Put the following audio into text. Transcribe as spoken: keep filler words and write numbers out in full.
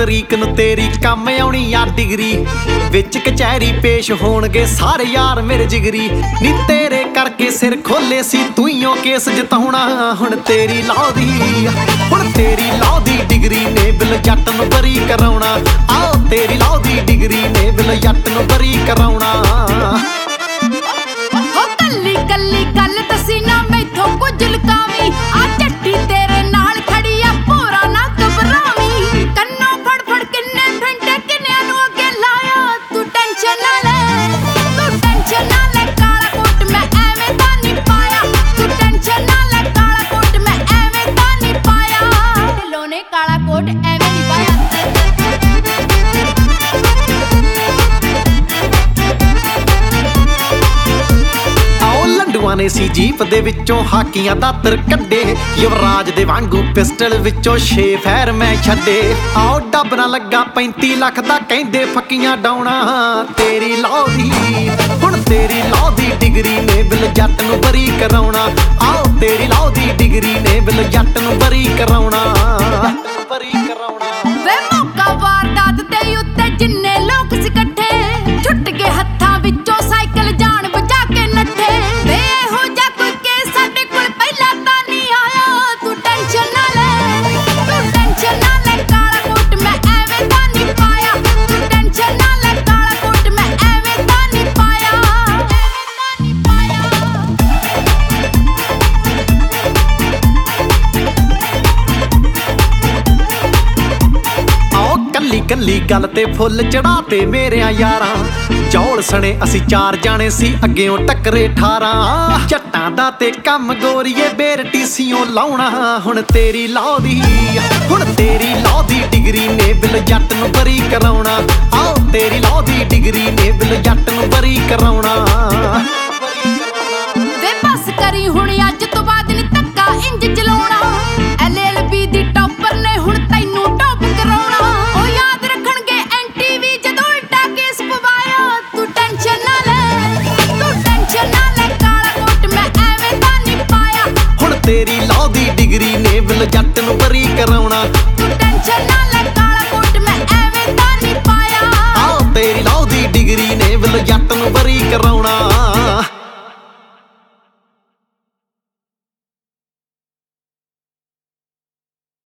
ਤਰੀਕ ਨੂੰ ਤੇਰੀ ਕੰਮ ਆਉਣੀ ਆ ਡਿਗਰੀ ਵਿੱਚ ਕਚਹਿਰੀ ਪੇਸ਼ ਹੋਣਗੇ ਸਾਰੇ ਯਾਰ ਮੇਰੇ ਜਿਗਰੀ ਨੀ ਤੇਰੇ ਕਰਕੇ ਸਿਰ ਖੋਲੇ ਸੀ ਤੂਈਓ ਕੇਸ ਜਿਤਾਉਣਾ ਹੁਣ ਤੇਰੀ ਲਾਹ ਦੀ ਹੁਣ ਤੇਰੀ ਲਾਹ ਦੀ ਡਿਗਰੀ ਨੇ ਬਿਲ ਜੱਟ ਨੂੰ ਬਰੀ ਕਰਾਉਣਾ ਆਓ ਤੇਰੀ ਲਾਹ ਦੀ ਡਿਗਰੀ ਨੇ ਬਿਲ ਜੱਟ ਨੂੰ ਬਰੀ ਕਰਾਉਣਾ ਹੋ ਕੱਲੀ ਕੱਲੀ ਗੱਲ ਦਸੀ ਨਾ ਮੈਥੋਂ ਕੁਝ ਲੁਕਾਵੀਂ ਆ ਝੱਟੀ ਤੇਰੇ ਨਾਲ ਖੜੀ ਆ ਭੋਰਾ ਨਾ ਘਬਰਾਵੀਂ ਕੰਨੋਂ ਫੜ ਫੜ ਕਿੰਨੇ ਫੰਟੇ ਕਿੰਨਿਆਂ ਨੂੰ ਅੱਗੇ ਲਾਇਆ ਤੂੰ ਟੈਨਸ਼ਨ ਨਾ ਲੈ ਤੂੰ ਟੈਨਸ਼ਨ ਨਾ ਲੈ ਕਾਲਾ ਕੋਟ ਮੈਂ ਐਵੇਂ ਤਾਂ ਨਹੀਂ ਪਾਇਆ ਤੂੰ ਟੈਨਸ਼ਨ ਨਾ ਲੈ ਕਾਲਾ ਕੋਟ ਮੈਂ ਐਵੇਂ ਤਾਂ ਨਹੀਂ ਪਾਇਆ ਢਿੱਲੋਂ ਨੇ ਕਾਲਾ ਕੋਟ ਐਵੇਂ ਨਹੀਂ ਪਾਇਆ ਨੇ ਸੀ ਜੀਪ ਦੇ ਵਿੱਚੋਂ ਹਾਕੀਆਂ ਦਾ ਤਰ ਕੱਢੇ ਯੁਵਰਾਜ ਦੇ ਵਾਂਗੂ ਪਿਸਟਲ ਵਿੱਚੋਂ ਛੇ ਫੈਰ ਮੈਂ ਛੱਡੇ ਆਓ ਡੱਬ ਨਾ ਲੱਗਾ ਪੈਂਤੀ ਲੱਖ ਦਾ ਕਹਿੰਦੇ ਫੱਕੀਆਂ ਡਾਉਣਾ ਤੇਰੀ ਲਾਹ ਦੀ ਹੁਣ ਤੇਰੀ ਲਾਹ ਦੀ ਡਿਗਰੀ ਨੇ ਬਿਲ ਜੱਟ ਨੂੰ ਬਰੀ ਕਰਾਉਣਾ ਆਓ ਤੇਰੀ ਲਾਹ ਦੀ ਡਿਗਰੀ ਨੇ ਬਿਲ ਜੱਟ ਨੂੰ ਬਰੀ ਕਰਾਉਣਾ ਬਰੀ ਕਰਾਉਣਾ ਵੇ ਮੌਕਾ ਵਾਰਦਾਤ ਤੇ ਉੱਤੇ ਜਿੰਨੇ ਲੋਕ ਸੀ ਇਕੱਠੇ ਛੁੱਟ ਕੇ ਹੱਥਾਂ ਵਿੱਚੋਂ ਸਾਈਕਲ ਜਾਣ ਬਚਾ ਕੇ ਨੱਠੇ ਵੇ ਇਹੋ ਜਿਹਾ ਕੋਈ ਕੇਸ ਸਾਡੇ ਕੋਲ ਪਹਿਲਾਂ ਤਾਂ ਨਹੀਂ ਆਇਆ ਤੂੰ ਟੈਨਸ਼ਨ ਨਾ ਲੈ ਤੂੰ ਟੈਨਸ਼ਨ ਨਾ ਲੈ ਕਾਲਾ ਕੋਟ ਮੈਂ ਐਵੇਂ ਤਾਂ ਨਹੀਂ ਪਾਇਆ ਤੂੰ ਟੈਨਸ਼ਨ ਨਾ ਲੈ ਕਾਲਾ ਕੋਟ ਮੈਂ ਐਵੇਂ ਤਾਂ ਨਹੀਂ ਪਾਇਆ ਐਵੇਂ ਤਾਂ ਨਹੀਂ ਆਓ ਕੱਲੀ ਕੱਲੀ ਗੱਲ ਤੇ ਫੁੱਲ ਚੜਾ ਤੇ ਮੇਰਿਆਂ ਯਾਰਾਂ ਚੌਲ ਸਣੇ ਅਸੀਂ ਚਾਰ ਜਾਣੇ ਸੀ ਅੱਗਿਓਂ ਟੱਕਰੇ ਅਠਾਰਾਂ ਜੱਟਾਂ ਦਾ ਤੇ ਕੰਮ ਗੋਰੀਏ ਬੇਰਟੀ ਸੀਓਂ ਲਾਉਣਾ ਹੁਣ ਤੇਰੀ ਲਾਹ ਦੀ ਹੁਣ ਤੇਰੀ ਲਾਹ ਦੀ ਡਿਗਰੀ ਨੇ ਬਿਲ ਜੱਟ ਨੂੰ ਬਰੀ ਕਰਾਉਣਾ